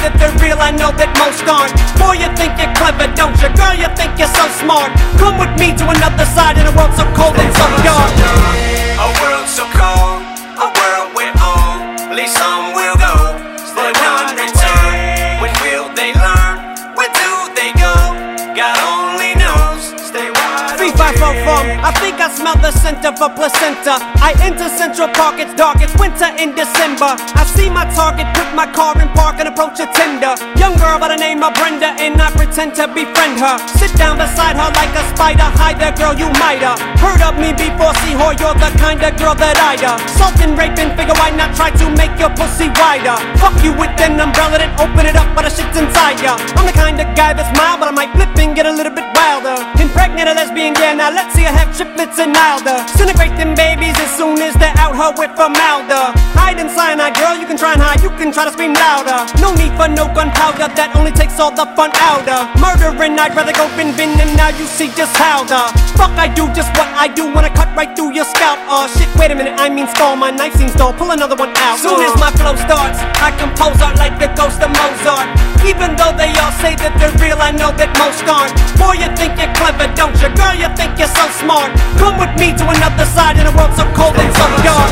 that they're real, I know that most aren't. Boy, you think you're clever, don't you? Girl, you think you're so smart. Come with me to another side in a world so cold and so dark. A world so cold, a world we're on. At least some will go, but none return. When will they learn? Where do they go? God only knows. Stay wide awake. 3544, I think I smell the scent of a placenta. I enter Central Park, it's dark, it's winter in December. I see my target, put my car in park and approach a tender. Young girl by the name of Brenda, and I pretend to befriend her. Sit down beside her like a spider. Hi there girl, you might've heard of me before, see whore, you're the kind of girl that I'd Sultan, raping, figure why not try to make your pussy wider. Fuck you with an umbrella, then open it up, but the shit's inside ya. I'm the kind of guy that's mild, but I might flip and get a little bit wilder. Impregnate a lesbian, yeah, now let's see her have triplets and Nilda. Disintegrate them babies as soon as they're out her with formaldehyde. Hide in cyanide, girl, you can try and hide, you can try to scream louder. No need for no gunpowder, that only takes all the fun out of murdering. I'd rather go bin, and now you see just how the fuck I do just what I do when I cut right through your scalp. Oh shit, wait a minute, I mean skull, my knife seems dull, pull another one out. Soon as my flow starts, I compose art like the ghost of Mozart. Even though they all say that they're real, I know that most aren't. Boy, you think you're clever, don't you? Girl, you think you're so smart. Come with me to another side in a world so cold and so dark.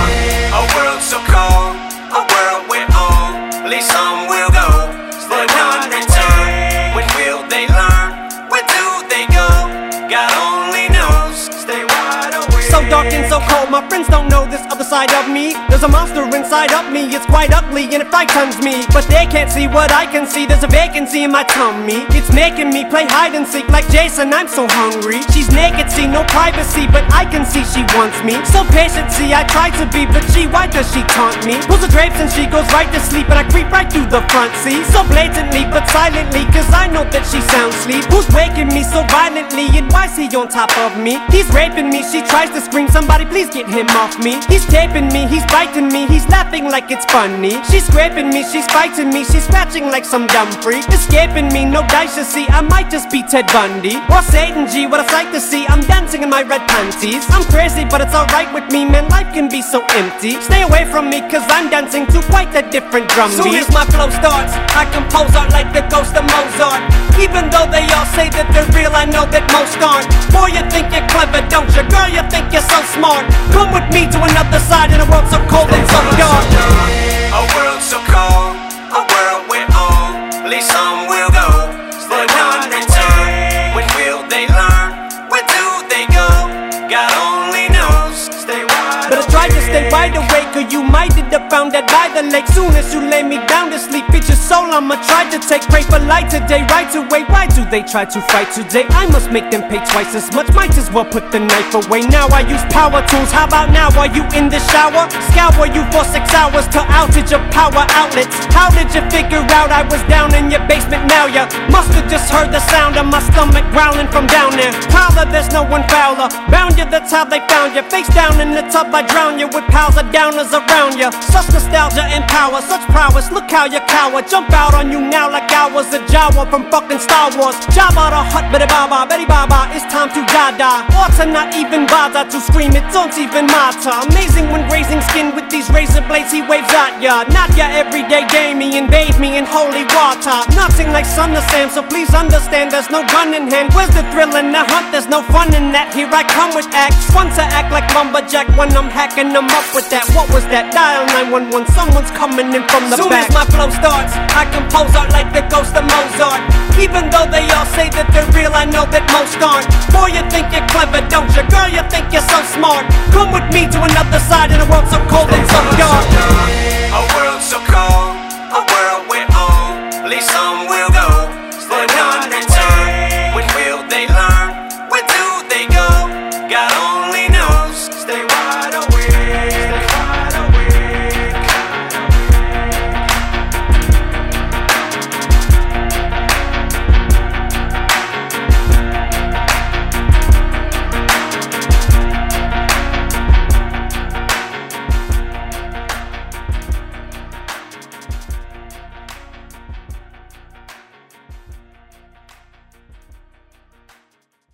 A world so cold, a world we're on. At least some will go, but none return. When will they learn? Where do they go? God only knows. Stay wide awake. So dark and so cold, my friends don't know this other side of me. There's a monster inside of me, it's quite ugly and it frightens me. But they can't see what I can see, there's a vacancy in my tummy. It's making me play hide and seek like Jason, I'm so hungry. She's naked, see no privacy, but I can see she wants me. So patient, see I try to be, but why does she taunt me? Pulls the drapes and she goes right to sleep, and I creep right through the front seat. So blatantly, but silently, cause I know that she sound sleep. Who's waking me so violently, and why's he on top of me? He's raping me, she tries to scream, somebody please get him off me. He's taping me, he's biting me, he's laughing like it's funny. She's scraping me, she's biting me, she's scratching like some dumb freak. Escaping me, no dice to see, I might just be Ted Bundy or Satan G, what a sight to see. I'm dancing in my red panties. I'm crazy, but it's alright with me, man, life can be so empty. Stay away from me, cause I'm dancing to quite a different drum beat. Soon as my flow starts, I compose art like the ghost of Mozart. Even though they all say that they're real, I know that most aren't. Boy, you think you're clever, don't you? Girl, you think you're so smart. Come with me to another side in a world so cold and so dark. A world so cold, a world we're on. At least some will go, but none return. When will they learn? Where do they go? God only knows. Stay wide But I tried to stay wide awake, or you might end up found dead by the lake. Soon as you lay me down to sleep, it's your soul I'ma try to take. Pray for light today, right away. Why do they try to fight today? I must make them pay twice as much, might as well put the knife away. Now I use power tools, how about now? Are you in the shower? Scour you for 6 hours till outage of power outlets. How did you figure out I was down in your basement? Now ya must've just heard the sound of my stomach growling from down there. Prowler, there's no one fouler. Bound you, that's how they found you. Face down in the tub, I drown you with piles of downers around you. Such nostalgia and power, such prowess, look how you cower. Jump out on you now like I was a Jawa from fucking Star Wars. Jabba the Hutt, Betty Baba, Betty Baba, it's time to die. Or to not even bother to scream, it don't even matter. Amazing when grazing skin with these razor blades he waves at ya. Not your everyday Damien, bathe me in holy water. Nothing like Son of Sam, so please understand there's no gun in hand. Where's the thrill in the hunt? There's no fun in that. Here I come with acts, fun to act like lumberjack when I'm hacking them up with that. What was that? Dial 911, someone's coming in from the back. Soon as my flow starts, I compose art like the ghost of Mozart. Even though they all say that they're real, I know that most aren't. Boy, you think you're clever, don't you? Girl, you think you're so smart. Come with me to another side in a world so cold and so dark.